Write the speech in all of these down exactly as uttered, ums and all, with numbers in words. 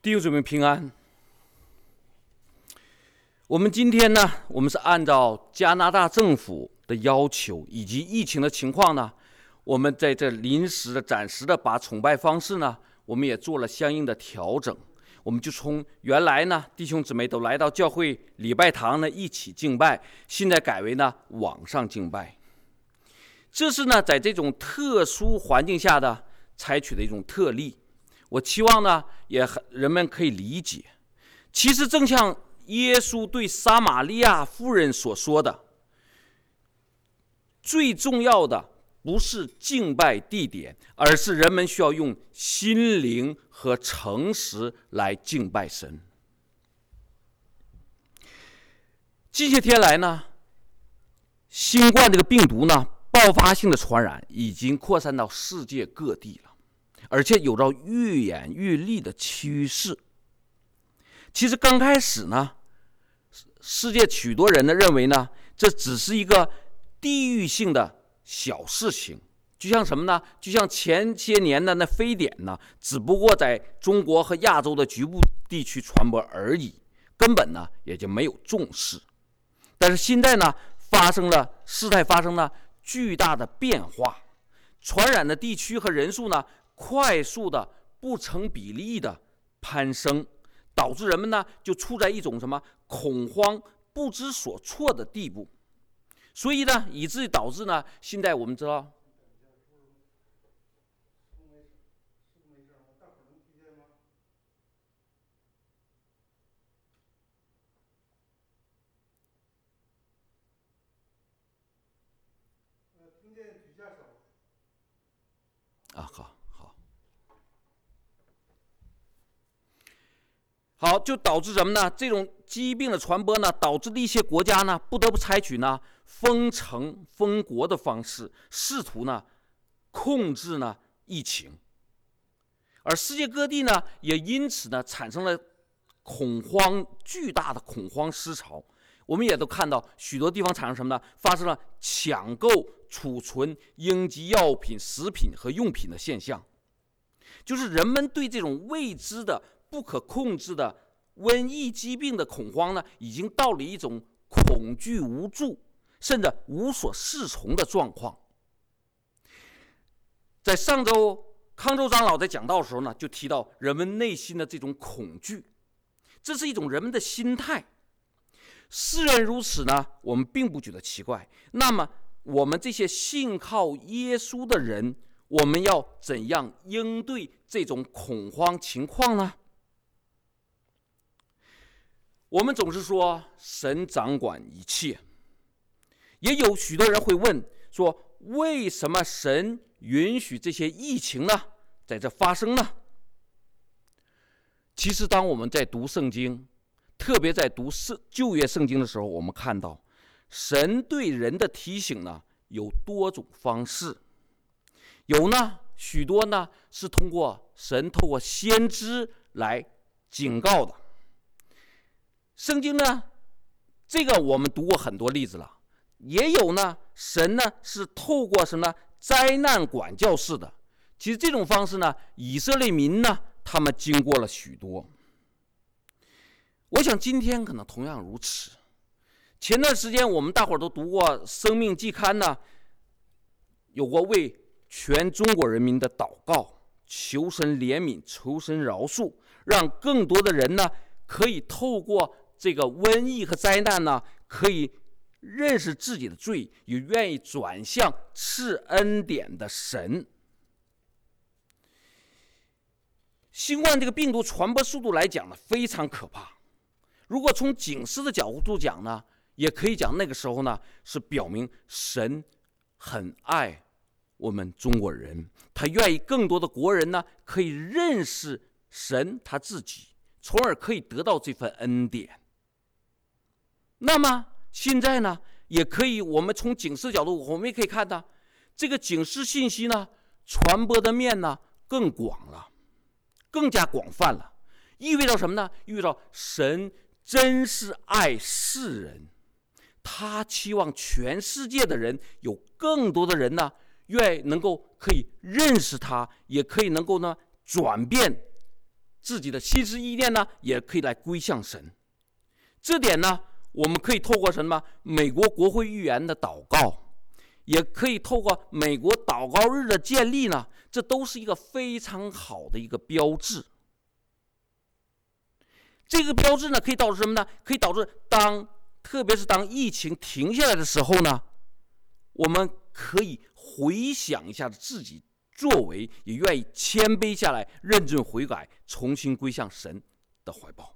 弟兄姊妹平安。我们今天呢，我们是按照加拿大政府的要求以及疫情的情况呢，我们在这临时的、暂时的把崇拜方式呢，我们也做了相应的调整。我们就从原来呢，弟兄姊妹都来到教会礼拜堂呢一起敬拜，现在改为呢网上敬拜。这是呢在这种特殊环境下的采取的一种特例。我期望呢，也人们可以理解。其实正像耶稣对撒玛利亚妇人所说的，最重要的不是敬拜地点，而是人们需要用心灵和诚实来敬拜神。近些天来呢，新冠这个病毒呢，爆发性的传染已经扩散到世界各地了。而且有着愈演愈烈的趋势。其实刚开始呢，世界许多人呢认为呢，这只是一个地域性的小事情，就像什么呢？就像前些年的那非典呢，只不过在中国和亚洲的局部地区传播而已，根本呢也就没有重视。但是现在呢，发生了事态发生了巨大的变化，传染的地区和人数呢，快速的不成比例的攀升，导致人们呢就处在一种什么恐慌不知所措的地步。所以呢，以至于导致呢，现在我们知道，啊，好。好，就导致什么呢？这种疾病的传播呢，导致的一些国家呢，不得不采取呢封城封国的方式，试图呢控制呢疫情。而世界各地呢，也因此呢产生了恐慌，巨大的恐慌失潮。我们也都看到许多地方产生什么呢？发生了抢购、储存应急药品、食品和用品的现象，就是人们对这种未知的、不可控制的瘟疫疾病的恐慌呢，已经到了一种恐惧无助，甚至无所适从的状况。在上周康州长老在讲道的时候呢，就提到人们内心的这种恐惧，这是一种人们的心态。世人如此呢，我们并不觉得奇怪。那么我们这些信靠耶稣的人，我们要怎样应对这种恐慌情况呢？我们总是说神掌管一切，也有许多人会问说，为什么神允许这些疫情呢在这发生呢？其实当我们在读圣经，特别在读旧约圣经的时候，我们看到神对人的提醒呢有多种方式，有呢许多呢是通过神透过先知来警告的。圣经呢，这个我们读过很多例子了，也有呢，神呢是透过什么呢？灾难管教式的。其实这种方式呢，以色列民呢，他们经过了许多。我想今天可能同样如此。前段时间我们大伙儿都读过《生命季刊》呢，有过为全中国人民的祷告，求神怜悯，求神饶恕，让更多的人呢可以透过这个瘟疫和灾难呢，可以认识自己的罪，也愿意转向赐恩典的神。新冠这个病毒传播速度来讲呢，非常可怕。如果从警示的角度讲呢，也可以讲那个时候呢，是表明神很爱我们中国人，他愿意更多的国人呢，可以认识神他自己，从而可以得到这份恩典。那么现在呢，也可以我们从警示角度，我们也可以看到这个警示信息呢传播的面呢更广了，更加广泛了。意味着什么呢？意味着神真是爱世人，他期望全世界的人有更多的人呢，愿能够可以认识他，也可以能够呢转变自己的心思意念呢，也可以来归向神。这点呢，我们可以透过什么？美国国会议员的祷告，也可以透过美国祷告日的建立呢，这都是一个非常好的一个标志。这个标志呢，可以导致什么呢？可以导致当特别是当疫情停下来的时候呢，我们可以回想一下自己作为，也愿意谦卑下来，认真悔改，重新归向神的怀抱。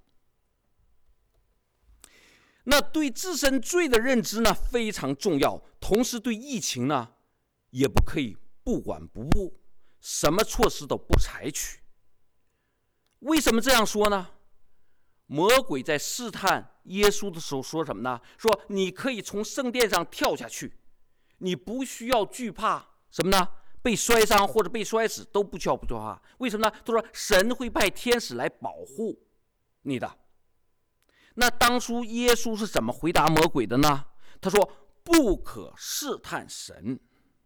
那对自身罪的认知呢，非常重要。同时对疫情呢，也不可以不管不顾，什么措施都不采取。为什么这样说呢？魔鬼在试探耶稣的时候说什么呢？说你可以从圣殿上跳下去，你不需要惧怕什么呢？被摔伤或者被摔死都不需要不惧怕。为什么呢？他说神会派天使来保护你的。那当初耶稣是怎么回答魔鬼的呢？他说不可试探神。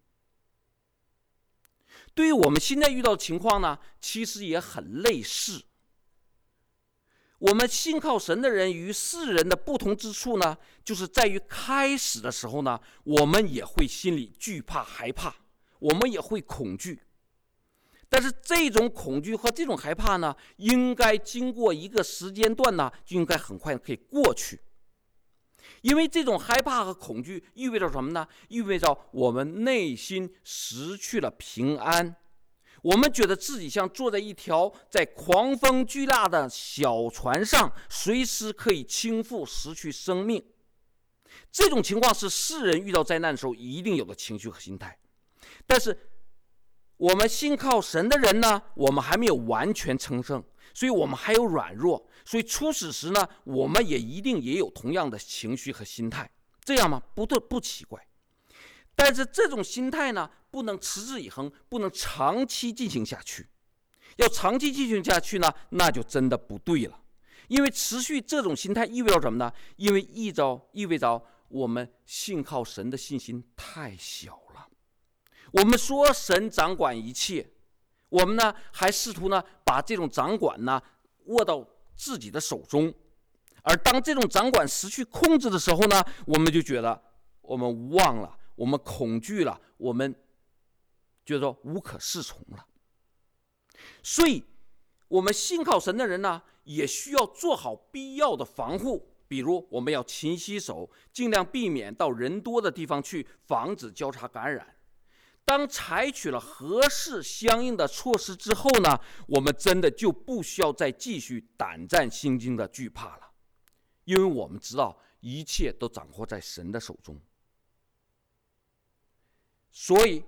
对于我们现在遇到的情况呢，其实也很类似。我们信靠神的人与世人的不同之处呢，就是在于开始的时候呢，我们也会心里惧怕害怕，我们也会恐惧。但是这种恐惧和这种害怕呢，应该经过一个时间段呢，就应该很快可以过去。因为这种害怕和恐惧意味着什么呢？意味着我们内心失去了平安，我们觉得自己像坐在一条在狂风巨浪的小船上，随时可以倾覆，失去生命。这种情况是世人遇到灾难的时候一定有的情绪和心态。但是我们信靠神的人呢，我们还没有完全成圣，所以我们还有软弱，所以初始时呢，我们也一定也有同样的情绪和心态，这样吗？不对，不奇怪。但是这种心态呢，不能持之以恒，不能长期进行下去。要长期进行下去呢，那就真的不对了。因为持续这种心态意味着什么呢？因为意着意味着我们信靠神的信心太小了。我们说神掌管一切，我们呢还试图呢把这种掌管呢握到自己的手中，而当这种掌管失去控制的时候呢，我们就觉得我们忘了，我们恐惧了，我们觉得无可适从了。所以我们信靠神的人呢，也需要做好必要的防护，比如我们要勤洗手，尽量避免到人多的地方去，防止交叉感染。当采取了合适相应的措施之后呢，我们真的就不需要再继续胆战心惊的惧怕了，因为我们知道一切都掌握在神的手中。所以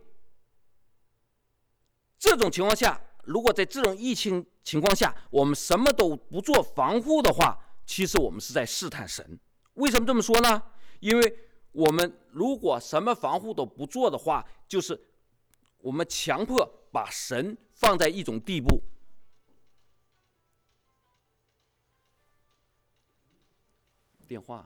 这种情况下，如果在这种疫情情况下我们什么都不做防护的话，其实我们是在试探神。为什么这么说呢？因为我们如果什么防护都不做的话，就是我们强迫把神放在一种地步。电话。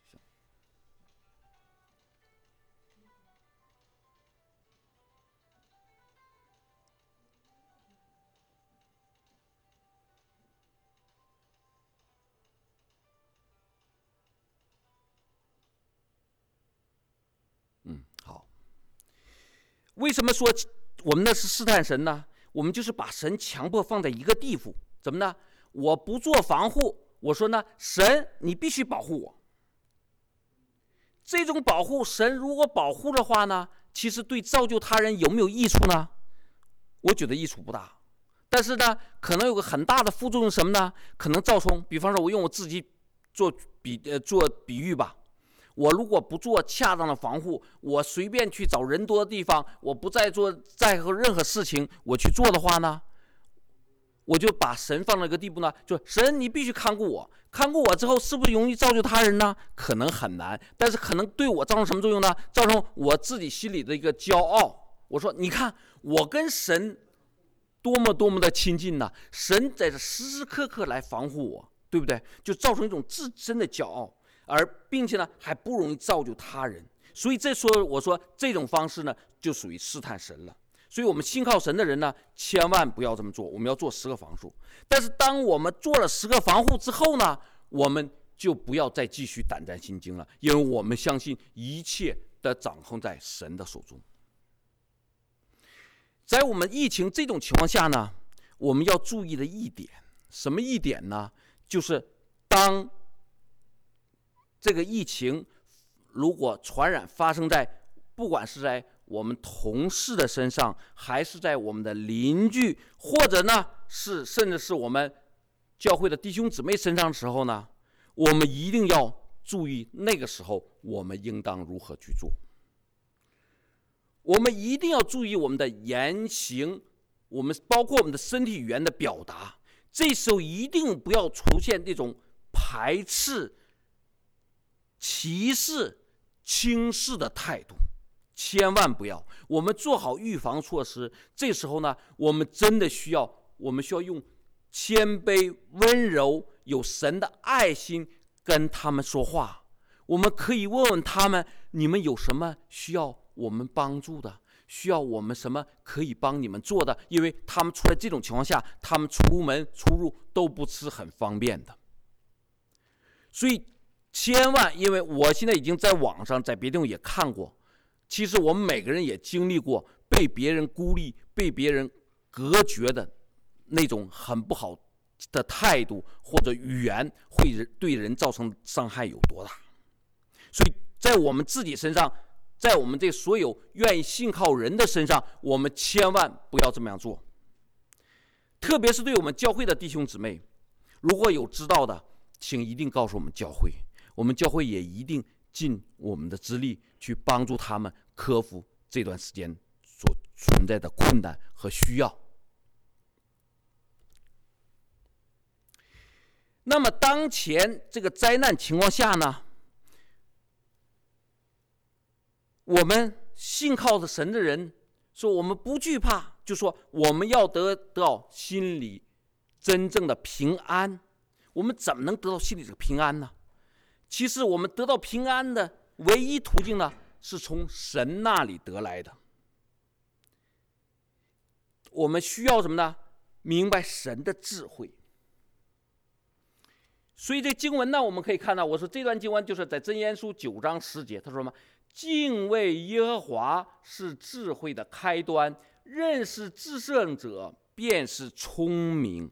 嗯，好。为什么说我们那是试探神呢？我们就是把神强迫放在一个地步，怎么呢？我不做防护，我说呢，神你必须保护我。这种保护，神如果保护的话呢，其实对造就他人有没有益处呢？我觉得益处不大。但是呢，可能有个很大的副作用，什么呢？可能造成，比方说我用我自己做比呃做比喻吧。我如果不做恰当的防护，我随便去找人多的地方，我不再做在乎任何事情，我去做的话呢，我就把神放到一个地步呢，就神你必须看顾我，看顾我之后，是不是容易造就他人呢？可能很难，但是可能对我造成什么作用呢？造成我自己心里的一个骄傲。我说你看我跟神多么多么的亲近呢，神在这时时刻刻来防护我，对不对？就造成一种自身的骄傲，而并且呢还不容易造就他人。所以这说我说这种方式呢就属于试探神了。 所以我们信靠神的人呢，千万不要这么做，我们要做十个防护。但是当我们做了十个防护之后呢，我们就不要再继续胆战心惊了，因为我们相信一切的掌控在神的手中。在我们疫情这种情况下呢，我们要注意的一点，什么一点呢？就是当这个疫情如果传染发生在不管是在我们同事的身上，还是在我们的邻居，或者呢是甚至是我们教会的弟兄姊妹身上的时候呢，我们一定要注意那个时候我们应当如何去做。我们一定要注意我们的言行，我们包括我们的身体语言的表达，这时候一定不要出现这种排斥、歧视、轻视的态度，千万不要。我们做好预防措施，这时候呢，我们真的需要，我们需要用谦卑、温柔、有神的爱心跟他们说话。我们可以问问他们，你们有什么需要我们帮助的，需要我们什么可以帮你们做的，因为他们处在这种情况下，他们出门出入都不是很方便的。所以千万，因为我现在已经在网上在别地方也看过，其实我们每个人也经历过被别人孤立、被别人隔绝的那种很不好的态度或者语言，会对人造成伤害有多大。所以在我们自己身上，在我们这所有愿意信靠人的身上，我们千万不要这么样做。特别是对我们教会的弟兄姊妹，如果有知道的，请一定告诉我们教会，我们教会也一定尽我们的之力去帮助他们克服这段时间所存在的困难和需要。那么当前这个灾难情况下呢，我们信靠着神的人说，我们不惧怕，就说我们要得到心里真正的平安。我们怎么能得到心里这个平安呢？其实我们得到平安的唯一途径呢，是从神那里得来的。我们需要什么呢？明白神的智慧。所以这经文呢，我们可以看到，我说这段经文就是在箴言书九章十节，他说什么？敬畏耶和华是智慧的开端，认识至圣者便是聪明。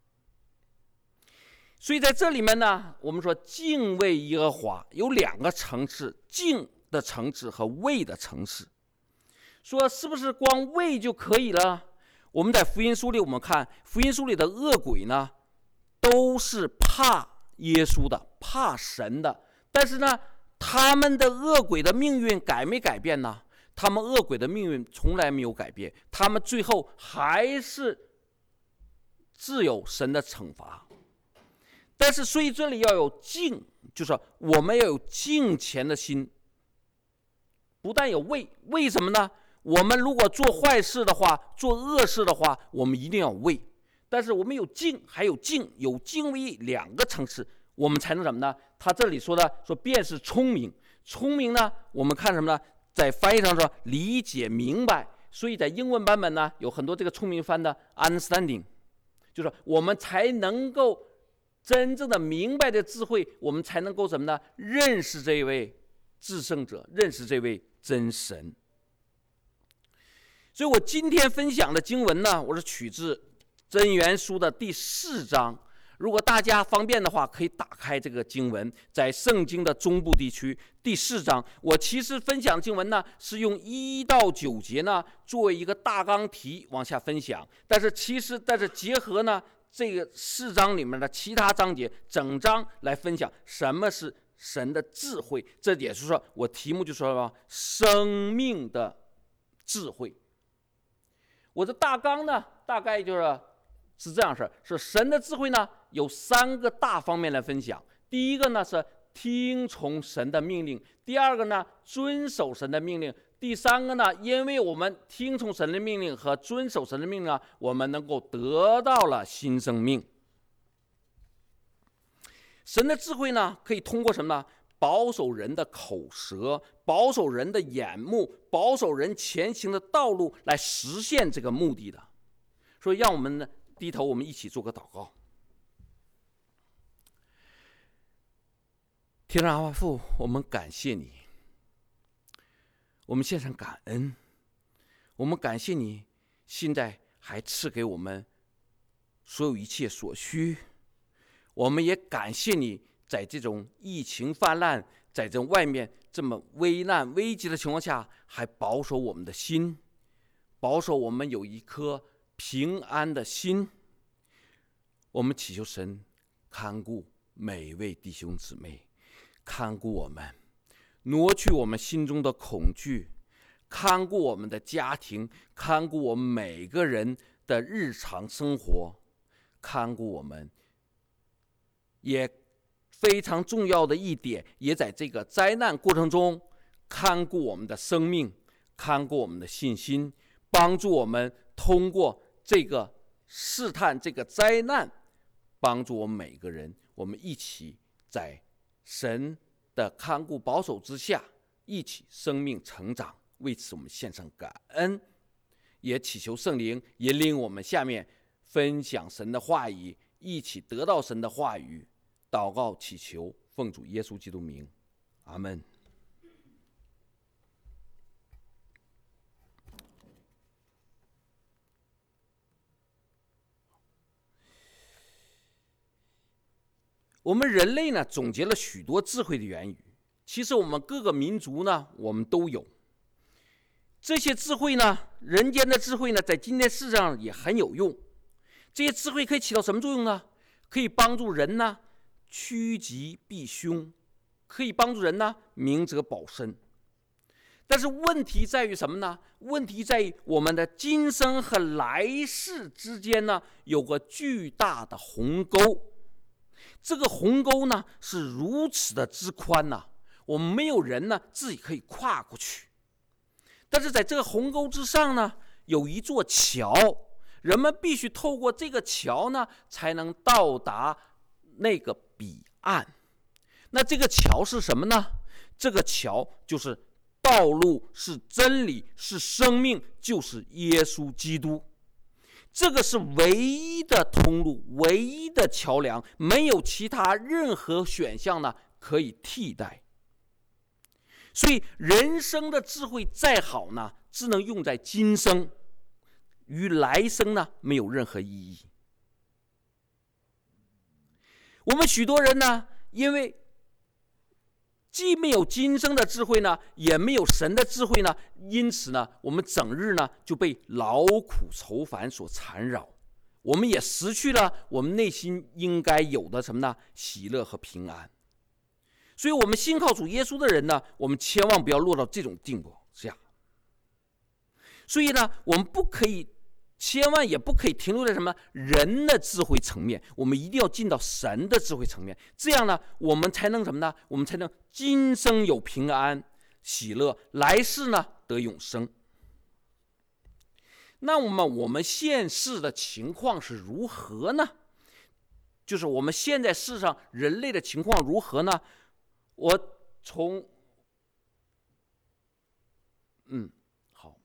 所以在这里面呢，我们说敬畏耶和华有两个层次，敬的层次和畏的层次。说是不是光畏就可以了？我们在福音书里，我们看福音书里的恶鬼呢，都是怕耶稣的，怕神的，但是呢，他们的恶鬼的命运改没改变呢？他们恶鬼的命运从来没有改变，他们最后还是自有神的惩罚。但是所以这里要有敬，就是我们要有敬虔的心，不但有畏，为什么呢？我们如果做坏事的话，做恶事的话，我们一定要畏。但是我们有敬，还有敬，有敬畏两个层次，我们才能什么呢？他这里说的说便是聪明，聪明呢，我们看什么呢？在翻译上说理解明白，所以在英文版本呢，有很多这个聪明翻的 understanding， 就是我们才能够真正的明白的智慧，我们才能够什么呢？认识这位至圣者，认识这位真神。所以我今天分享的经文呢，我是取自箴言书的第四章。如果大家方便的话，可以打开这个经文，在圣经的中部地区第四章。我其实分享经文呢，是用一到九节呢作为一个大纲题往下分享，但是其实但是结合呢这个四章里面的其他章节，整章来分享什么是神的智慧。这也是说我题目就说了生命的智慧。我的大纲呢，大概就是是这样式，是神的智慧呢有三个大方面来分享。第一个呢是听从神的命令，第二个呢遵守神的命令，第三个呢，因为我们听从神的命令和遵守神的命令呢，我们能够得到了新生命。神的智慧呢，可以通过什么呢？ 保守人的口舌，保守人的眼目，保守人前行的道路，来实现这个目的的。所以让我们呢低头，我们一起做个祷告。天上阿爸父，我们感谢你，我们献上感恩，我们感谢你现在还赐给我们所有一切所需，我们也感谢你在这种疫情泛滥，在这外面这么危难危急的情况下，还保守我们的心，保守我们有一颗平安的心。我们祈求神看顾每位弟兄姊妹，看顾我们，挪去我们心中的恐惧，看顾我们的家庭，看顾我们每个人的日常生活，看顾我们。也非常重要的一点，也在这个灾难过程中看顾我们的生命，看顾我们的信心，帮助我们通过这个试探，这个灾难，帮助我们每个人，我们一起在神的看顾保守之下，一起生命成长。为此我们献上感恩，也祈求圣灵引领我们下面分享神的话语，一起得到神的话语。祷告祈求，奉主耶稣基督名，阿们。我们人类呢，总结了许多智慧的言语，其实我们各个民族呢，我们都有这些智慧呢。人间的智慧呢，在今天世上也很有用。这些智慧可以起到什么作用呢？可以帮助人呢趋吉避凶，可以帮助人呢明哲保身。但是问题在于什么呢？问题在于我们的今生和来世之间呢，有个巨大的鸿沟。这个鸿沟呢是如此的之宽呢，我们没有人呢自己可以跨过去。但是在这个鸿沟之上呢，有一座桥，人们必须透过这个桥呢，才能到达那个彼岸。那这个桥是什么呢？这个桥就是道路，是真理，是生命，就是耶稣基督。这个是唯一的通路，唯一的桥梁，没有其他任何选项呢可以替代。所以人生的智慧再好呢，只能用在今生，于来生呢没有任何意义。我们许多人呢，因为既没有今生的智慧呢，也没有神的智慧呢，因此呢，我们整日呢就被劳苦愁烦所缠绕，我们也失去了我们内心应该有的什么呢？喜乐和平安。所以我们信靠主耶稣的人呢，我们千万不要落到这种地步下。所以呢，我们不可以，千万也不可以停留在什么人的智慧层面，我们一定要进到神的智慧层面。这样呢，我们才能什么呢？我们才能今生有平安喜乐，来世呢得永生。那么我们现世的情况是如何呢？就是我们现在世上人类的情况如何呢？我从嗯好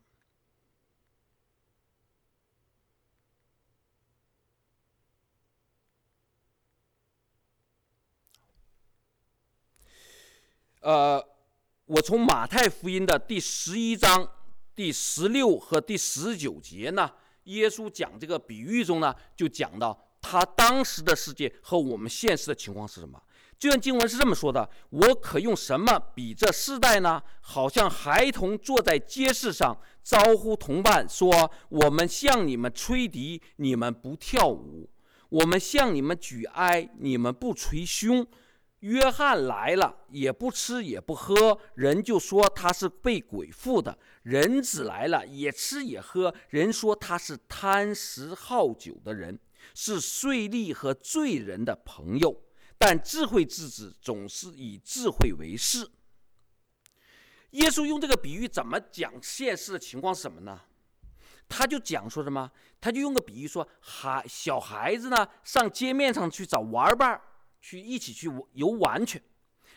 呃我从马太福音的第十一章第十六和第十九节呢，耶稣讲这个比喻中呢，就讲到他当时的世界和我们现实的情况是什么。这段经文是这么说的：我可用什么比这世代呢？好像孩童坐在街市上，招呼同伴说，我们向你们吹笛，你们不跳舞，我们向你们举哀，你们不捶胸。约翰来了，也不吃也不喝，人就说他是被鬼附的。人子来了，也吃也喝，人说他是贪食好酒的人，是税吏和罪人的朋友。但智慧之子总是以智慧为事。耶稣用这个比喻怎么讲现实的情况是什么呢？他就讲说什么？他就用个比喻说，孩小孩子呢上街面上去找玩伴，去一起去游玩去。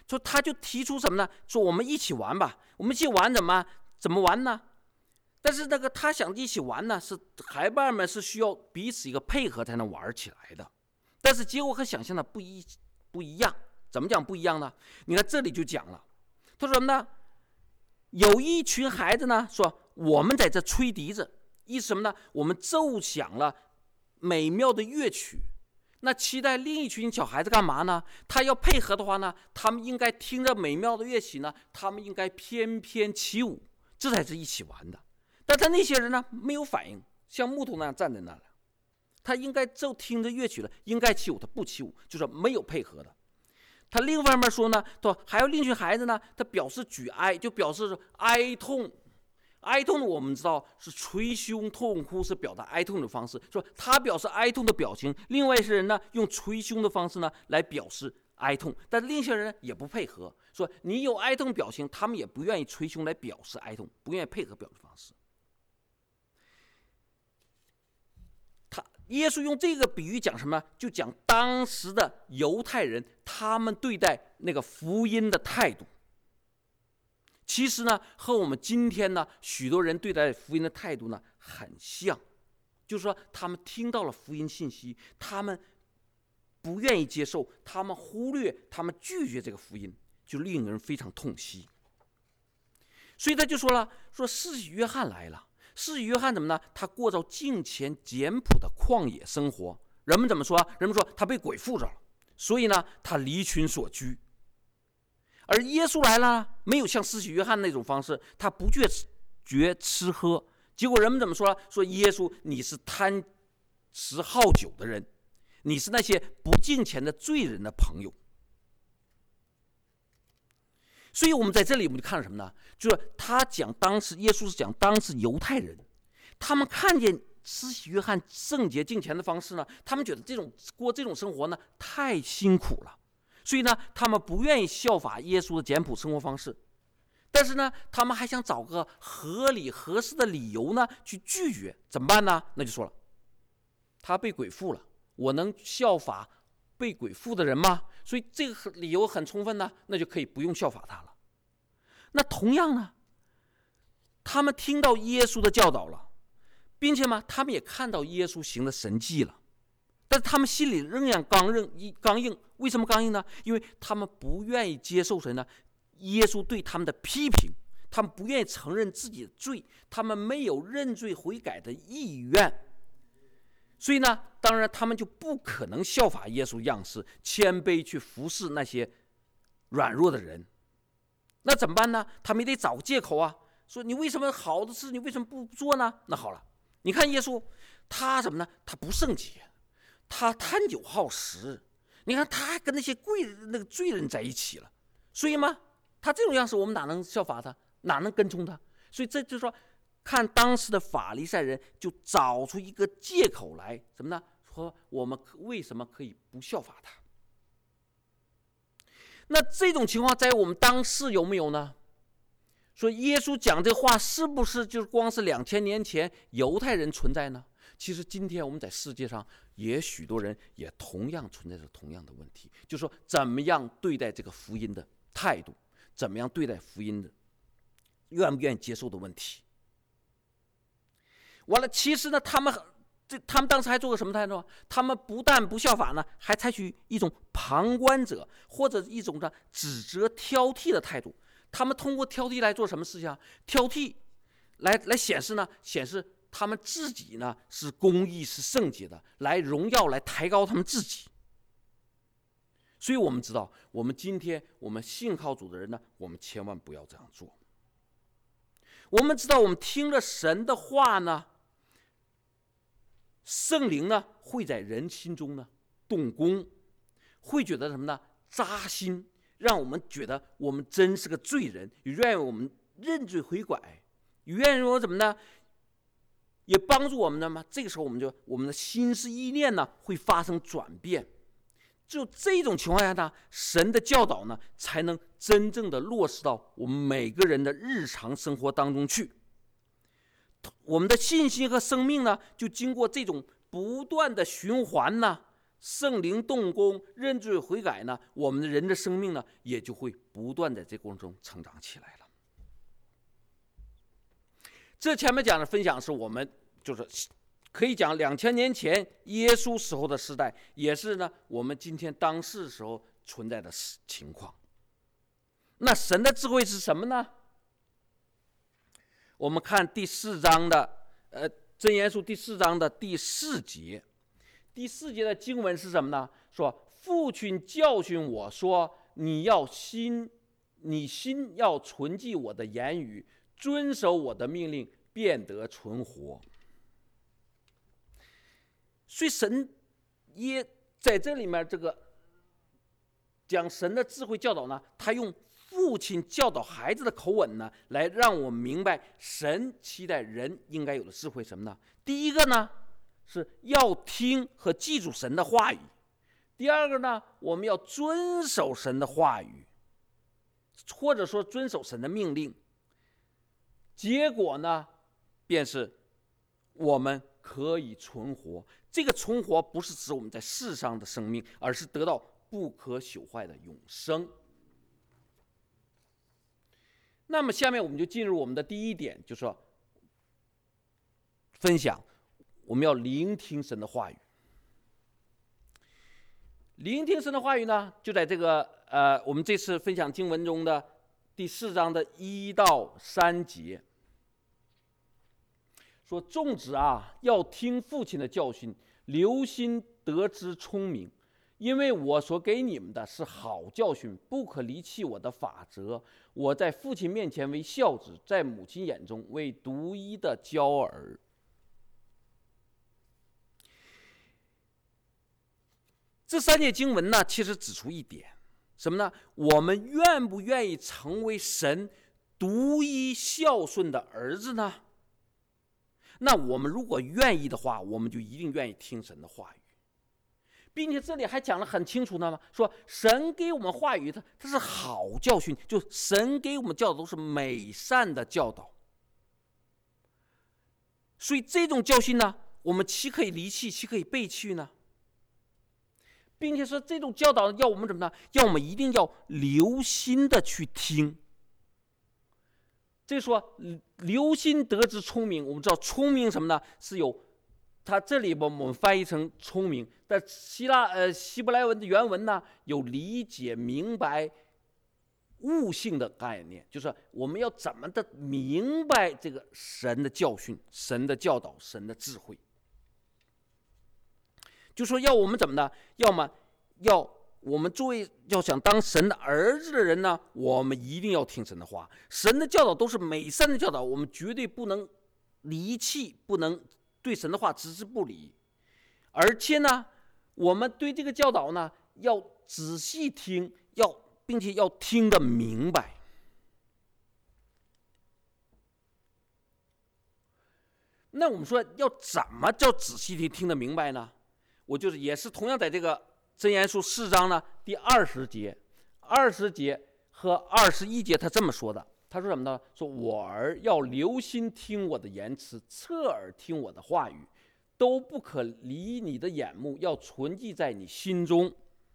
说他就提出什么呢？说我们一起玩吧，我们一起玩怎么怎么玩呢？但是那个他想一起玩呢，是孩伴们是需要彼此一个配合才能玩起来的。但是结果和想象的不一不一样，怎么讲不一样呢？你看这里就讲了，他说什么呢？有一群孩子呢说我们在这吹笛子，意思什么呢？我们奏响了美妙的乐曲。那期待另一群小孩子干嘛呢？他要配合的话呢，他们应该听着美妙的乐曲呢，他们应该翩翩起舞，这才是一起玩的。但他那些人呢没有反应，像木头那样站在那里。他应该就听着乐曲了，应该起舞，他不起舞，就是没有配合的。他另一方面说呢，说还有另一群孩子呢，他表示举哀，就表示哀痛。哀痛我们知道是捶胸痛哭，是表达哀痛的方式。说他表示哀痛的表情，另外一些人呢用捶胸的方式呢来表示哀痛，但另一些人也不配合。说你有哀痛表情，他们也不愿意捶胸来表示哀痛，不愿意配合表示方式。他耶稣用这个比喻讲什么？就讲当时的犹太人他们对待那个福音的态度。其实呢，和我们今天呢许多人对待福音的态度呢很像，就是说他们听到了福音信息，他们不愿意接受，他们忽略，他们拒绝这个福音，就令人非常痛惜。所以他就说了，说施洗约翰来了。施洗约翰怎么呢？他过着敬虔简朴的旷野生活。人们怎么说？人们说他被鬼附着了，所以呢，他离群索居。而耶稣来了，没有像施洗约翰那种方式，他不拒绝吃喝。结果人们怎么说？说耶稣你是贪食好酒的人，你是那些不敬虔的罪人的朋友。所以我们在这里我们就看到什么呢？就是他讲当时耶稣是讲当时犹太人，他们看见施洗约翰圣洁敬虔的方式呢，他们觉得这种过这种生活呢太辛苦了，所以呢他们不愿意效法耶稣的简朴生活方式。但是呢他们还想找个合理合适的理由呢去拒绝，怎么办呢？那就说了，他被鬼附了，我能效法被鬼附的人吗？所以这个理由很充分呢，那就可以不用效法他了。那同样呢，他们听到耶稣的教导了，并且嘛，他们也看到耶稣行的神迹了，但是他们心里仍然刚硬刚硬。为什么刚硬呢？因为他们不愿意接受谁呢？耶稣对他们的批评，他们不愿意承认自己的罪，他们没有认罪悔改的意愿。所以呢，当然他们就不可能效法耶稣样式，谦卑去服侍那些软弱的人。那怎么办呢？他们也得找借口啊，说你为什么好的事你为什么不做呢？那好了，你看耶稣他什么呢？他不圣洁，他贪酒好食，你看他还跟那些贵那个罪人在一起了，所以嘛，他这种样式我们哪能效法他，哪能跟从他？所以这就是说，看当时的法利赛人就找出一个借口来，什么呢？说我们为什么可以不效法他？那这种情况在我们当世有没有呢？说耶稣讲这话是不是就是光是两千年前犹太人存在呢？其实今天我们在世界上也许多人也同样存在着同样的问题，就是说怎么样对待这个福音的态度，怎么样对待福音的愿不愿意接受的问题。完了，其实呢，他们这他们当时还做个什么态度？他们不但不效法呢，还采取一种旁观者或者一种呢指责挑剔的态度。他们通过挑剔来做什么事情啊？挑剔来来显示呢，显示他们自己呢是公义是圣洁的，来荣耀来抬高他们自己。所以我们知道，我们今天我们信靠主的人呢，我们千万不要这样做。我们知道，我们听了神的话呢，圣灵呢会在人心中呢动工，会觉得什么呢？扎心，让我们觉得我们真是个罪人，也愿意我们认罪悔改，也愿意我怎么呢？也帮助我们的嘛。这个时候，我们就我们的心思意念呢会发生转变。只有这种情况下呢，神的教导呢才能真正的落实到我们每个人的日常生活当中去。我们的信心和生命呢，就经过这种不断的循环呢， 圣灵动工，认罪悔改呢，我们的人的生命呢，也就会不断在这过程中成长起来了。这前面讲的分享是我们就是可以讲两千年前耶稣时候的时代，也是呢我们今天当世时候存在的情况。那神的智慧是什么呢？我们看第四章的呃箴言书第四章的第四节，第四节的经文是什么呢？说父亲教训我说，你要心，你心要存记我的言语，遵守我的命令，便得存活。所以神也在这里面这个讲神的智慧教导呢，他用父亲教导孩子的口吻呢，来让我们明白神期待人应该有的智慧什么呢？第一个呢，是要听和记住神的话语；第二个呢，我们要遵守神的话语，或者说遵守神的命令。结果呢，便是我们可以存活。这个存活不是指我们在世上的生命，而是得到不可朽坏的永生。那么下面我们就进入我们的第一点，就是说分享我们要聆听神的话语。聆听神的话语呢，就在这个呃我们这次分享经文中的第四章的一到三节，说众子啊，要听父亲的教训，留心得知聪明，因为我所给你们的是好教训，不可离弃我的法则。我在父亲面前为孝子，在母亲眼中为独一的娇儿。这三节经文呢，其实指出一点，什么呢？我们愿不愿意成为神独一孝顺的儿子呢？那我们如果愿意的话，我们就一定愿意听神的话语。并且这里还讲得很清楚呢，说神给我们话语，它它是好教训，就神给我们教导都是美善的教导。所以这种教训呢，我们岂可以离弃，岂可以背弃呢？并且说这种教导要我们怎么呢？要我们一定要留心的去听。这说留心得知聪明，我们知道聪明什么呢？是有，它这里我们翻译成聪明，但希腊呃希伯来文的原文呢，有理解明白悟性的概念，就是我们要怎么的明白这个神的教训、神的教导、神的智慧。就说要我们怎么呢？要么要我们作为要想当神的儿子的人呢，我们一定要听神的话。神的教导都是美善的教导，我们绝对不能离弃，不能对神的话置之不理。而且呢，我们对这个教导呢，要仔细听，要并且要听得明白。那我们说要怎么叫仔细听，听得明白呢？我就是也是同样在这个箴言书四章呢第二十节、二十节和二十一节，他这么说的。他说什么呢？说我儿要留心听我的言辞，侧耳听我的话语，都不可离你的眼目，要存记在你心中。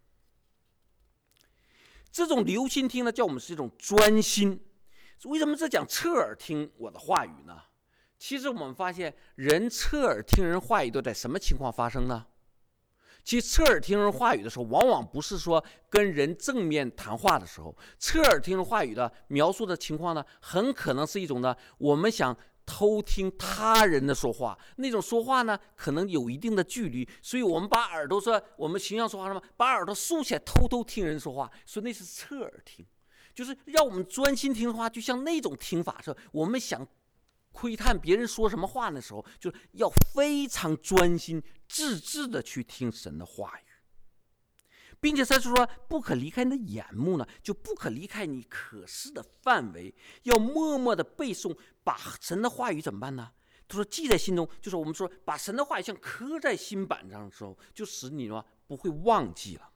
这种留心听呢，叫我们是一种专心。为什么这讲侧耳听我的话语呢？其实我们发现，人侧耳听人话语都在什么情况发生呢？其实侧耳听人话语的时候，往往不是说跟人正面谈话的时候，侧耳听人话语的描述的情况呢，很可能是一种呢，我们想偷听他人的说话，那种说话呢，可能有一定的距离，所以我们把耳朵说，我们形象说话什么，把耳朵竖起来偷偷听人说话，所以那是侧耳听，就是让我们专心听的话，就像那种听法是，我们想窥探别人说什么话的时候，就是要非常专心致志的去听神的话语，并且他说不可离开你的眼目呢，就不可离开你可视的范围，要默默的背诵，把神的话语怎么办呢？他说记在心中，就是我们说把神的话语像刻在心板上的时候，就使你呢不会忘记了。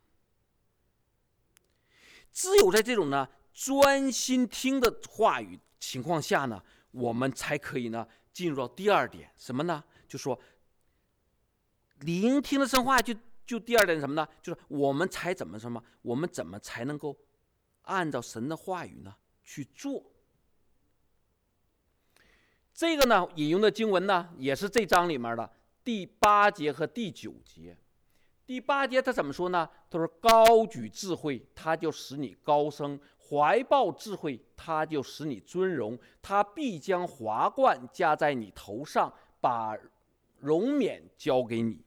只有在这种呢专心听的话语情况下呢，我们才可以呢进入到第二点，什么呢？就说聆听的神话，就就第二点是什么呢？就是我们才怎么什么？我们怎么才能够按照神的话语呢去做？这个呢，引用的经文呢，也是这章里面的第八节和第九节。第八节他怎么说呢？他说：“高举智慧，他就使你高升；怀抱智慧，他就使你尊荣。他必将华冠加在你头上，把荣冕交给你。”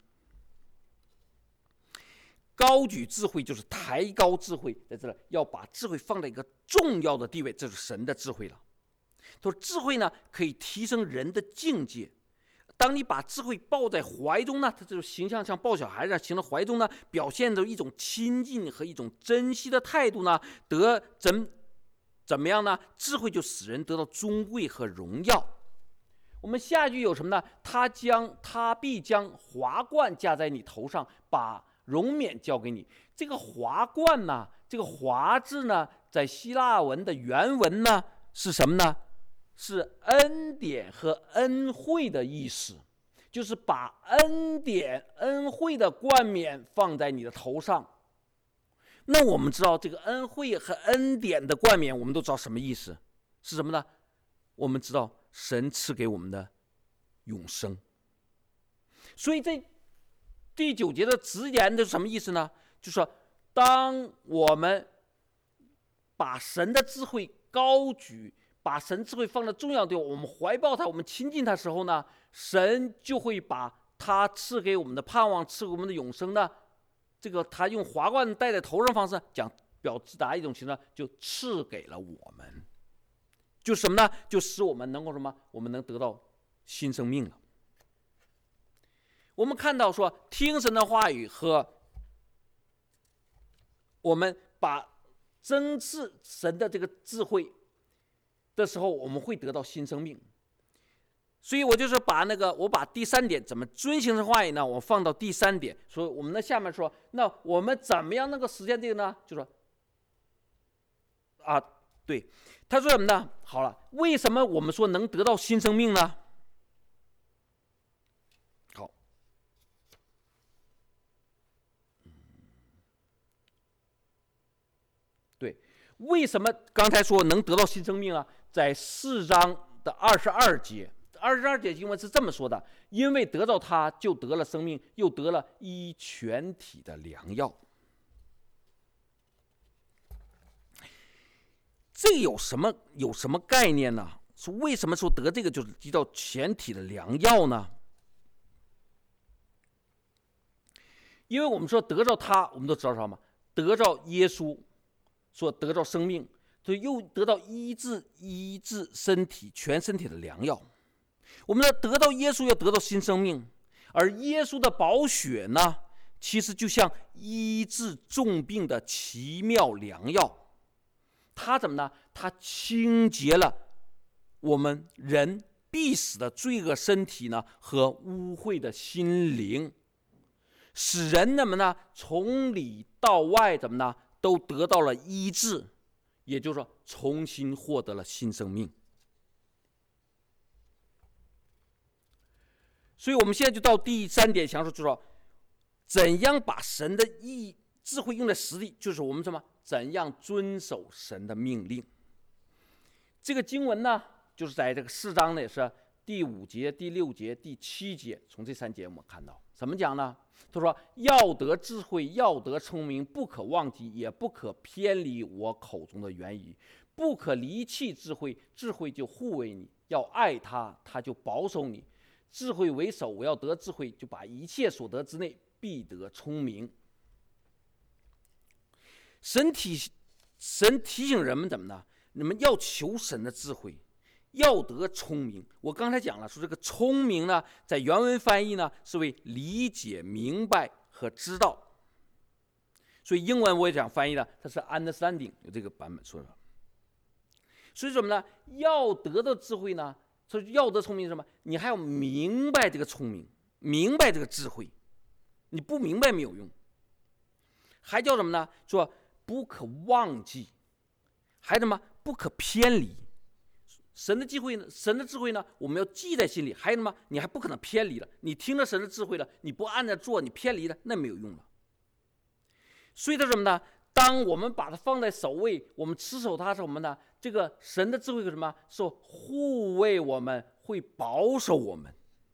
高举智慧就是抬高智慧，在这里要把智慧放在一个重要的地位，这是神的智慧了。他说：“智慧呢，可以提升人的境界。”当你把智慧抱在怀中呢，它这种形象像抱小孩子形的怀中呢，表现着一种亲近和一种珍惜的态度呢，得怎怎么样呢？智慧就使人得到尊贵和荣耀。我们下句有什么呢？他将他必将华冠加在你头上，把荣冕交给你。这个华冠呢，这个华字呢，在希腊文的原文呢是什么呢？是恩典和恩惠的意思，就是把恩典恩惠的冠冕放在你的头上。那我们知道这个恩惠和恩典的冠冕，我们都知道什么意思，是什么呢？我们知道神赐给我们的永生。所以这第九节的直言的是什么意思呢？就是说当我们把神的智慧高举，把神智慧放在重要地方，我们怀抱它，我们亲近它的时候呢，神就会把他赐给我们的盼望，赐给我们的永生呢，这个他用华冠戴在头上方式讲表达一种情况，就赐给了我们，就什么呢？就使我们能够什么？我们能得到新生命了。我们看到说，听神的话语和我们把珍视神的这个智慧的时候，我们会得到新生命。所以我就是把那个，我把第三点怎么遵行神话语呢？我放到第三点。所以我们的下面说，那我们怎么样能够实现这个呢？就说啊，对，他说什么呢？好了，为什么我们说能得到新生命呢？好，对，为什么刚才说能得到新生命啊？在四章的二十二节，二十二节经文是这么说的：因为得到他，就得了生命，又得了医全体的良药。这有什么有什么概念呢？是为什么说得这个就是提到全体的良药呢？因为我们说得着他，我们都知道什么？得着耶稣，说得着生命，所以又得到医治医治身体全身体的良药。我们要得到耶稣，要得到新生命，而耶稣的宝血呢，其实就像医治重病的奇妙良药。它怎么呢？它清洁了我们人必死的罪恶身体呢和污秽的心灵，使人怎么呢？从里到外怎么呢？都得到了医治，也就是说重新获得了新生命。所以我们现在就到第三点，想说就说怎样把神的意智慧用在实地，就是我们什么？怎样遵守神的命令。这个经文呢，就是在这个四章呢，也是第五节、第六节、第七节，从这三节我们看到怎么讲呢？他说：要得智慧，要得聪明，不可忘记，也不可偏离我口中的言语，不可离弃智慧，智慧就护卫你；要爱他，他就保守你。智慧为首，我要得智慧，就把一切所得之内必得聪明。神提神提醒人们怎么呢？你们要求神的智慧，要得聪明。我刚才讲了，说这个聪明呢，在原文翻译呢是为理解、明白和知道。所以英文我也讲翻译的，它是 understanding， 有这个版本说的。所以什么呢？要得到智慧呢，所以要得聪明是什么？你还要明白这个聪明，明白这个智慧。你不明白没有用。还叫什么呢？说不可忘记，还什么不可偏离。神的智慧呢？神的智慧呢？我们要记在心里。还有什么？你还不可能偏离了。你听了神的智慧了，你不按着做，你偏离了，那没有用了。 所以它什么呢？当我们把它放在首位，我们持守它是什么呢？这个神的智慧是什么？说护卫我们，会保守我们。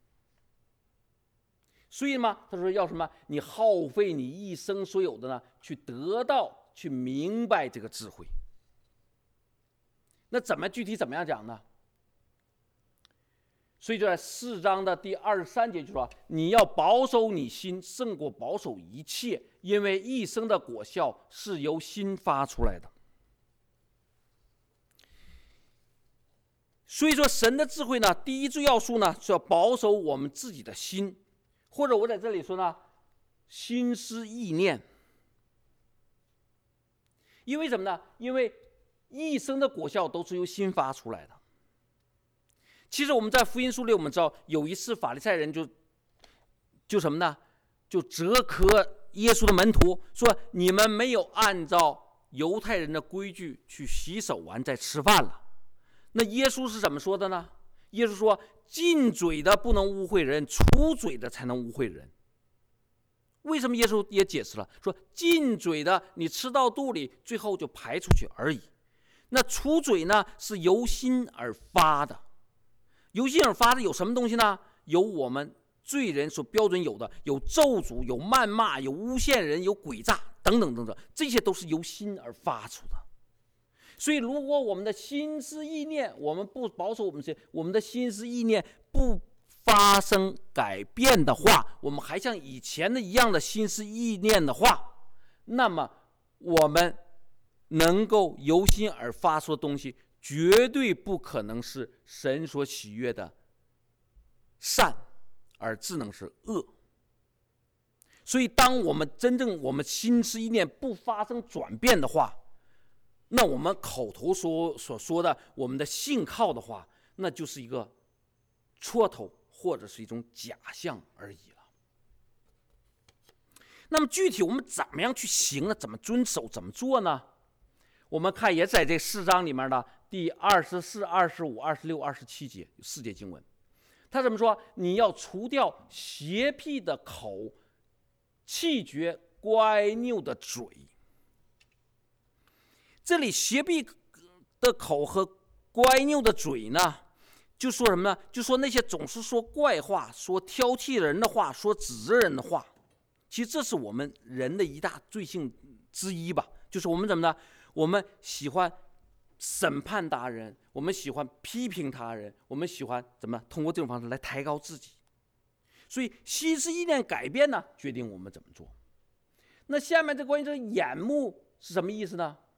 所以嘛，他说要什么？你耗费你一生所有的呢，去得到、去明白这个智慧。那怎么具体怎么样讲呢？所以就在四章的第二十三节就说：你要保守你心，胜过保守一切，因为一生的果效是由心发出来的。所以说，神的智慧呢，第一要素呢是要保守我们自己的心，或者我在这里说呢，心思意念。因为什么呢？因为一生的果效都是由心发出来的。其实我们在福音书里，我们知道有一次法利赛人就就什么呢？就责磕耶稣的门徒，说你们没有按照犹太人的规矩去洗手完再吃饭了。那耶稣是怎么说的呢？耶稣说：进嘴的不能污秽人，出嘴的才能污秽人。为什么耶稣也解释了，说进嘴的你吃到肚里，最后就排出去而已。那出嘴呢，是由心而发的。由心而发的有什么东西呢？有我们罪人所标准有的，有咒诅，有谩骂，有诬陷人，有诡诈等等等等，这些都是由心而发出的。所以如果我们的心思意念，我们不保守我们这我们的心思意念不发生改变的话，我们还像以前的一样的心思意念的话，那么我们能够由心而发出的东西，绝对不可能是神所喜悦的善，而只能是恶。所以当我们真正我们心思意念不发生转变的话，那我们口头说所说的我们的信靠的话，那就是一个戳头或者是一种假象而已了。那么具体我们怎么样去行呢？怎么遵守？怎么做呢？我们看也在这四章里面的第二十四、二十五、二十六、二十七节四节经文，他怎么说？你要除掉邪僻的口，弃绝乖拗的嘴。这里邪僻的口和乖拗的嘴呢，就说什么呢？就说那些总是说怪话、说挑剔人的话、说指责人的话。其实这是我们人的一大罪性之一吧，就是我们怎么呢？我们喜欢审判他人，我们喜欢批评他人，我们喜欢怎么通过这种方式来抬高自己。所以心思意念改变呢，决定我们怎么做。那下面这关于这个眼目是什么意思呢？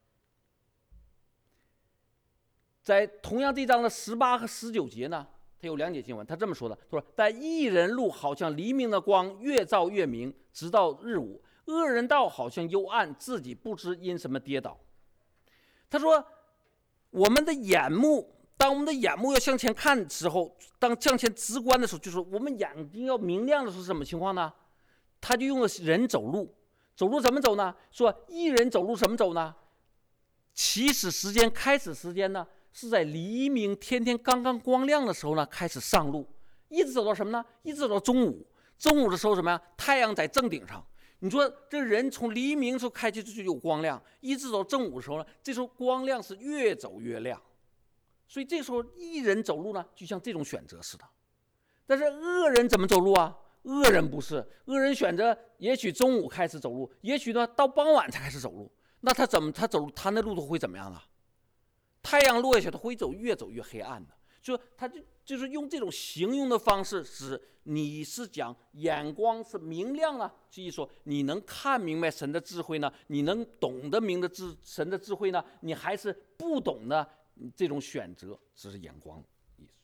在同样这一章的十八和十九节呢，他有两节经文，他这么说的：他说，但义人路好像黎明的光，越照越明，直到日午；恶人道好像幽暗，自己不知因什么跌倒。他说，我们的眼目，当我们的眼目要向前看的时候，当向前直观的时候，就是我们眼睛要明亮的时候是什么情况呢？他就用了人走路，走路怎么走呢？说义人走路怎么走呢？起始时间、开始时间呢，是在黎明天天刚刚光亮的时候呢开始上路，一直走到什么呢？一直走到中午。中午的时候什么呀？太阳在正顶上。你说这人从黎明时候开始就有光亮，一直走正午的时候呢，这时候光亮是越走越亮。所以这时候义人走路呢，就像这种选择似的。但是恶人怎么走路啊？恶人不是，恶人选择也许中午开始走路，也许呢到傍晚才开始走路。那他怎么他走他那路途会怎么样啊？太阳落下去，他会走越走越黑暗的。就他就就是用这种形容的方式，使你是讲眼光是明亮了，所以说你能看明白神的智慧呢？你能懂得明的智神的智慧呢？你还是不懂呢？这种选择只是眼光意思。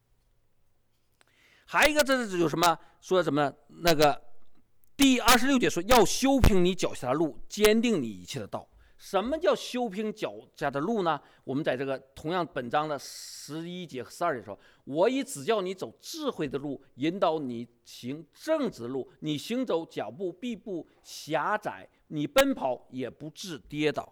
还有一个，这是有什么说什么？那个第二十六节说，要修平你脚下的路，坚定你一切的道。什么叫修平脚下的路呢？我们在这个同样本章的十一节和十二节说，我已指教你走智慧的路，引导你行正直的路，你行走脚步必不狭窄，你奔跑也不致跌倒。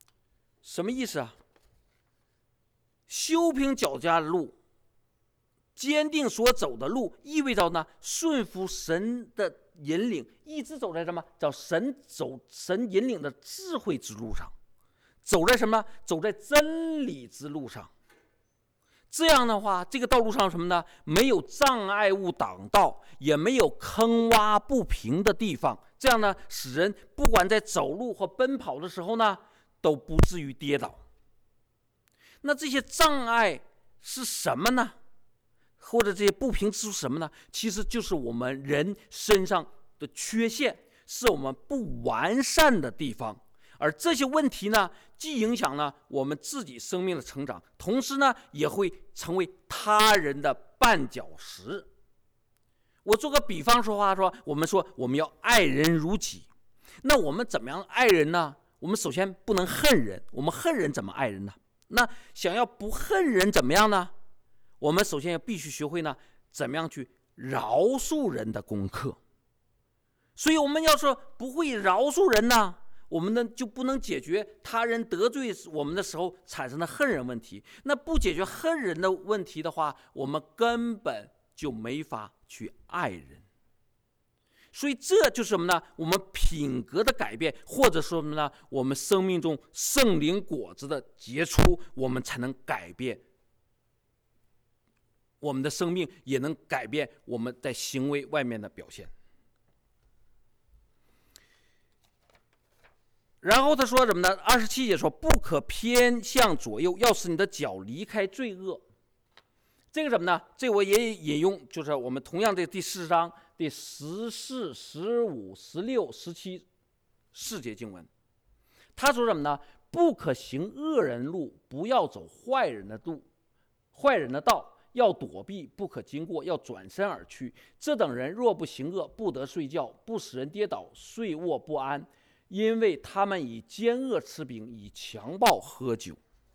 什么意思啊？修平脚下的路， 坚定所走的路，意味着呢顺服神的引领，一直走在什么？叫神走神引领的智慧之路上，走在什么？走在真理之路上。这样的话，这个道路上什么呢？没有障碍物挡道，也没有坑洼不平的地方。这样呢，使人不管在走路或奔跑的时候呢，都不至于跌倒。那这些障碍是什么呢？或者这些不平之处是什么呢？其实就是我们人身上的缺陷，是我们不完善的地方。而这些问题呢，既影响了我们自己生命的成长，同时呢，也会成为他人的绊脚石。我做个比方说话说，我们说我们要爱人如己，那我们怎么样爱人呢？我们首先不能恨人，我们恨人怎么爱人呢？那想要不恨人怎么样呢？我们首先要必须学会呢，怎么样去饶恕人的功课。所以我们要说不会饶恕人呢，我们呢就不能解决他人得罪我们的时候产生的恨人问题。那不解决恨人的问题的话，我们根本就没法去爱人。所以这就是什么呢？我们品格的改变，或者说什么呢？我们生命中圣灵果子的结出，我们才能改变我们的生命，也能改变我们在行为外面的表现。然后他说什么呢？二十七节说，不可偏向左右，要使你的脚离开罪恶。这个什么呢？这我也引用，就是我们同样这第四章第十四、十五、十六、十七四节经文。他说什么呢？不可行恶人路，不要走坏人的路，坏人的道，要躲避，不可经过，要转身而去。这等人若不行恶，不得睡觉，不使人跌倒，睡卧不安，因为他们以奸恶吃饼，以强暴喝酒。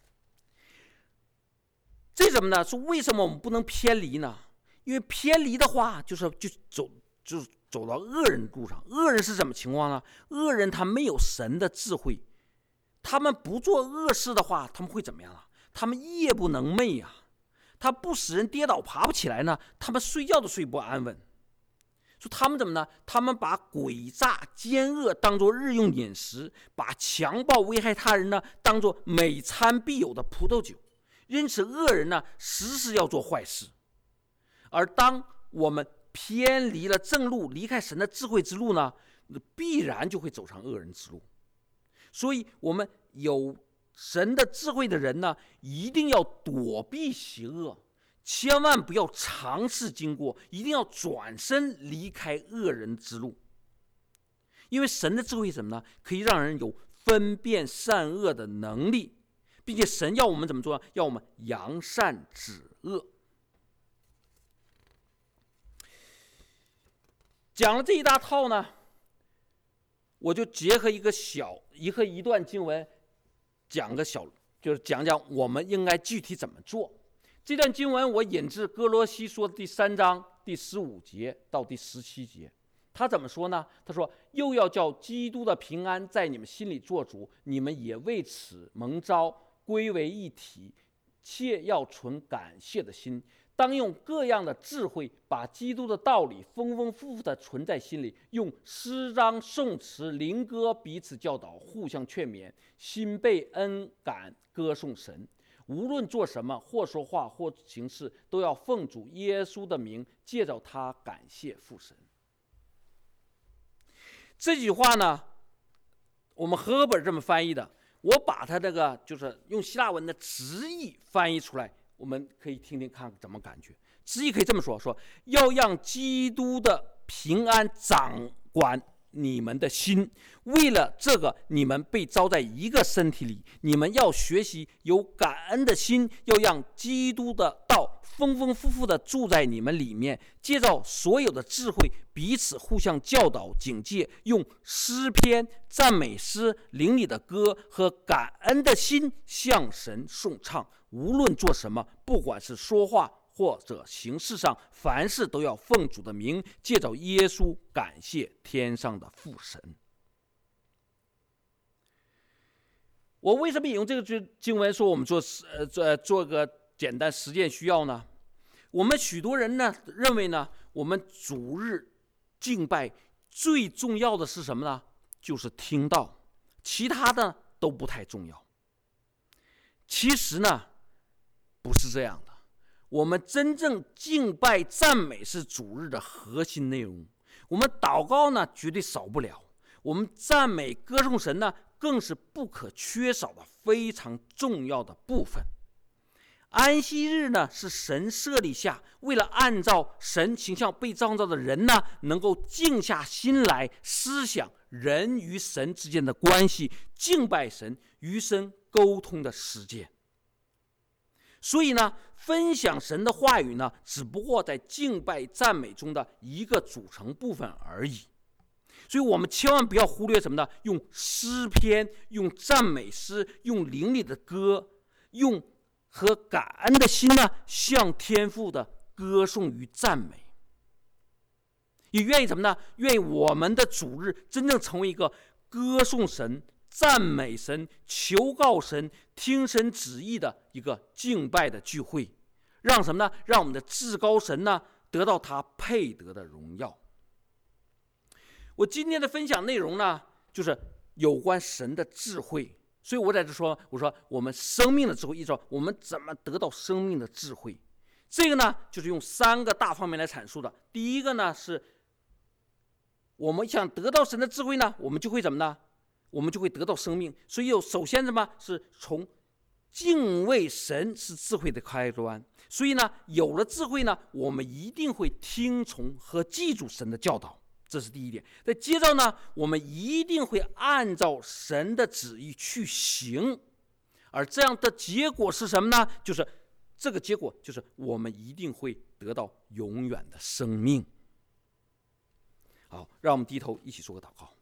这什么呢？说为什么我们不能偏离呢？因为偏离的话，就是就走就走到恶人路上。恶人是什么情况呢？恶人他没有神的智慧，他们不做恶事的话，他们会怎么样啊？他们夜不能寐啊，他不使人跌倒爬不起来呢，他们睡觉都睡不安稳。说他们怎么呢？他们把诡诈奸恶当作日用饮食，把强暴危害他人呢当作每餐必有的葡萄酒。因此恶人呢时时要做坏事。而当我们偏离了正路，离开神的智慧之路呢，必然就会走上恶人之路。所以我们有神的智慧的人呢，一定要躲避邪恶，千万不要尝试经过，一定要转身离开恶人之路。因为神的智慧是什么呢？可以让人有分辨善恶的能力，并且神要我们怎么做？要我们扬善止恶。讲了这一大套呢，我就结合一个小一个一段经文，讲个小，就是讲讲我们应该具体怎么做。这段经文我引自哥罗西书第三章第十五节到第十七节。他怎么说呢？他说：“又要叫基督的平安在你们心里做主，你们也为此蒙召，归为一体，切要存感谢的心。当用各样的智慧，把基督的道理丰丰富富地存在心里，用诗章、颂词、灵歌彼此教导，互相劝勉，心被恩感，歌颂神。无论做什么，或说话，或行事，都要奉主耶稣的名，借着他感谢父神。”这句话呢，我们和合本这么翻译的，我把它这个就是用希腊文的直译翻译出来，我们可以听听看怎么感觉。直译可以这么说：说要让基督的平安掌管你们的心，为了这个，你们被召在一个身体里，你们要学习有感恩的心，要让基督的道丰丰富富的住在你们里面，借着所有的智慧，彼此互相教导警戒，用诗篇、赞美诗、灵里的歌和感恩的心向神颂唱。无论做什么，不管是说话或者形式上，凡事都要奉主的名，借着耶稣感谢天上的父神。我为什么引用这个经文说我们做呃做做个简单实践需要呢？ 我们许多人呢认为呢，我们主日敬拜最重要的是什么呢？就是听道，其他的都不太重要。其实呢，不是这样的。我们真正敬拜赞美是主日的核心内容。我们祷告呢，绝对少不了；我们赞美歌颂神呢，更是不可缺少的非常重要的部分。安息日呢，是神设立下，为了按照神形象被创造的人呢，能够静下心来思想人与神之间的关系，敬拜神，与神沟通的时间。所以呢，分享神的话语呢，只不过在敬拜赞美中的一个组成部分而已。所以我们千万不要忽略什么呢？用诗篇，用赞美诗，用灵里的歌，用和感恩的心呢，向天父的歌颂与赞美。也愿意什么呢？愿意我们的主日真正成为一个歌颂神、赞美神、求告神、听神旨意的一个敬拜的聚会，让什么呢？让我们的至高神呢，得到他配得的荣耀。我今天的分享内容呢，就是有关神的智慧。所以我在这说，我说我们生命的智慧，意思说我们怎么得到生命的智慧。这个呢，就是用三个大方面来阐述的。第一个呢，是我们想得到神的智慧呢，我们就会怎么呢？我们就会得到生命。所以有首先什么是从敬畏神是智慧的开端。所以呢，有了智慧呢，我们一定会听从和记住神的教导。这是第一点。再接着呢，我们一定会按照神的旨意去行，而这样的结果是什么呢？就是这个结果就是我们一定会得到永远的生命。好，让我们低头一起说个祷告。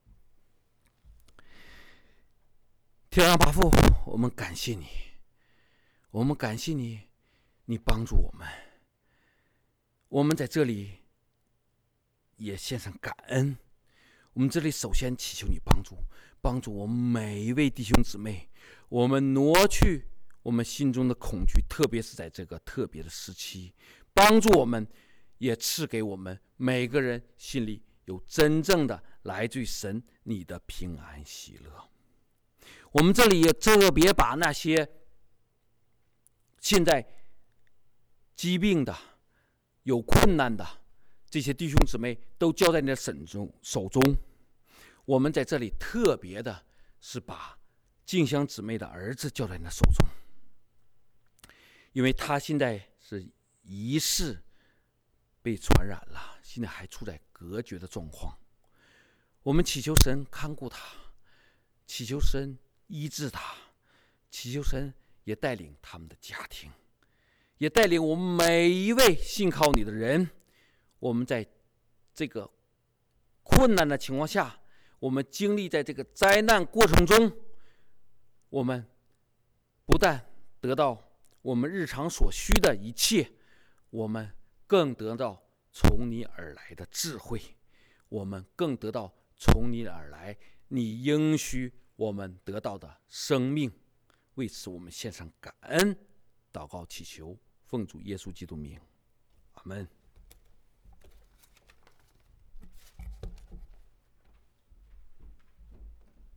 天上爸父，我们感谢你，我们感谢你，你帮助我们，我们在这里也献上感恩。我们这里首先祈求你帮助，帮助我们每一位弟兄姊妹，我们挪去我们心中的恐惧，特别是在这个特别的时期，帮助我们，也赐给我们每个人心里有真正的来自于神你的平安喜乐。我们这里也特别把那些现在疾病的、有困难的这些弟兄姊妹都交在你的手中。我们在这里特别的是把静香姊妹的儿子交在你的手中，因为他现在是疑似被传染了，现在还处在隔绝的状况。我们祈求神看顾他，祈求神医治他，祈求神也带领他们的家庭，也带领我们每一位信靠你的人。我们在这个困难的情况下，我们经历在这个灾难过程中，我们不但得到我们日常所需的一切，我们更得到从你而来的智慧，我们更得到从你而来你应许我们得到的生命。为此我们献上感恩，祷告祈求，奉主耶稣基督名，阿们。